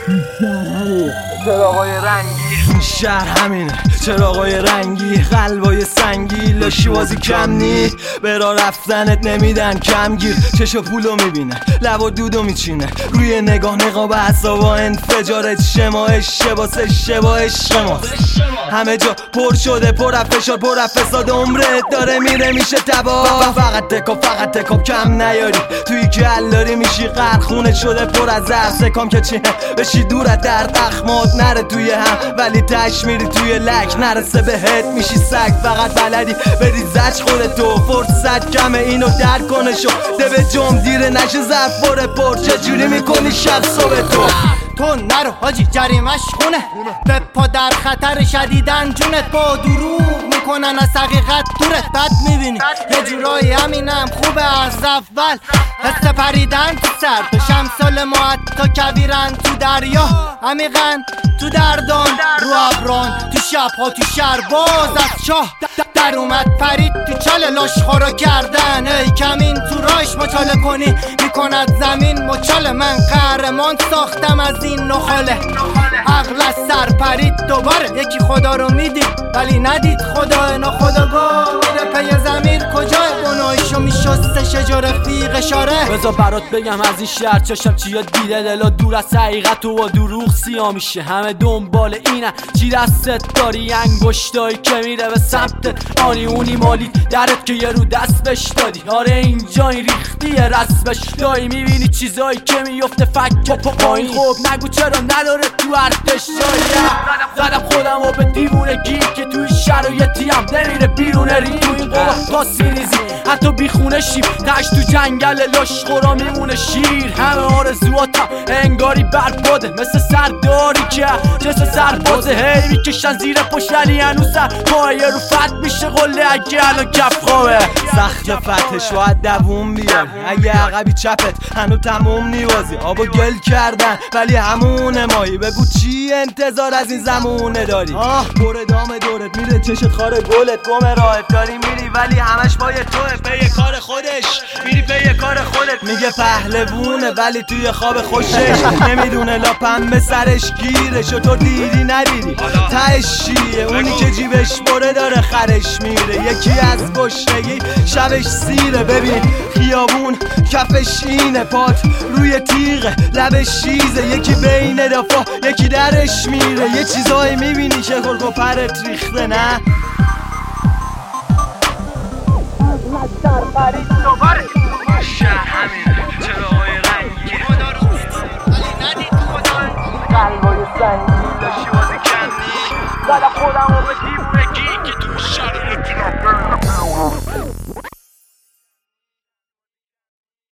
چراغای رنگی شهر همینه، چراغای رنگی، قلبای سنگی، لاشی بازی کم نی، برا رفتنت نمیدن کمگیر، چشو پولو میبینه، لب و دودو میچینه، روی نگاه نقاب اعصابا انفجارت شماش شباسه شباش شما، همه جا پر شده، پر از فشار، پر از فساد، عمرت داره میره میشه تبا، فقط تکاب کم نیاری، توی کلاری میشی غرق، خونت شده پر از زهر، سکام که چیه بشی دور از درد، اخمات نره توی هم ولی تش میری توی لک، نرسه بهت میشی سگ، فقط بلدی بری زج خودتو، فرصت کمه اینو درک کنه شو، ده به جم دیره نشه ظرف بره پر، چجوری میکنی شب صبح تو نرو حاجی جریمش خونه، به پا در خطر شدیدن جونت، با دروغ میکنن از حقیقت دورت، بد میبینی یه جورایی همینم خوبه از اول، حس پریدن تو سر تو شمسال ما حتی کویرن تو دریا، عمیقن تو دردان رو ابران، تو شبها تو شهر باز از چاه در اومد پرید تو چاله لاش خورا کردن، ای کمین تو راش مچاله کنی میکند زمین مچاله، من قهرمان ساختم از این نخاله، عقل از سر پرید دوباره، یکی خدا رو میدید ولی ندید خدا، ناخودآگاه میره پی زمین، کجای گناهیشو میشسته شجا رفیق اشاره، بذار برات بگم از این شهر چشم چیا دیده، دلا دور از حقیقت و با دروغ سیاه میشه، همه دنبال اینن چی دستت داری، انگشتایی که میره به سمت آنی اونی مالی درت که یه رو دست بش دادی، آره اینجا این ریختیه رسمش دایی، میبینی چیزایی که میفته فکر پایین، خب نگو چرا نداره تو ارتش جایی، زدم خودم و به دیوونگی که توی شرایطی هم نمیره بیرون ریم، توی قبا تا سیریزی حتی بیخونه شیم، تش تو جنگل لاشخورا میمونه شیر، همه آرزواتم انگاری برباده، مثل سرداری که جسه سربازه، هی میکشن زیر پشت ولی هنوز سر پایه رو فتح میشه قله اگه الان کف خوابه، سخت فتحش باید دووم بیاری، اگه عقبی چپت هنو تموم نیوازی، آبو گل کردن ولی همونه مایی، بگو چی انتظار از این زمونه داری، برو ادامه دورت میره چشت خاره گلت، گم راهت داری میری ولی همش پای توه، پی کار خودش میری پی کار خودت، میگه پهلوونه ولی توی خواب خوشش نمیدونه لاپم به سرش گیره، شطور دیدی ندیدی تهش چیه، اونی که جیبش بره داره خرش میره، یکی از گشنگی شبش سیره، ببین خیابون کفش اینه، پات روی تیغه لبش شیزه، یکی بین دفاع یکی درش میره، یه چیزایی میبینی که خورک و پرت ریخته، نه سر پرید دوباره شهر همینه، چراغای رنگی، خدا رو میدید ولی ندید خدا، قلبای سنگی، لاشی بازی کم نی، زدم خودم و به دیوونگی که تو شرایطی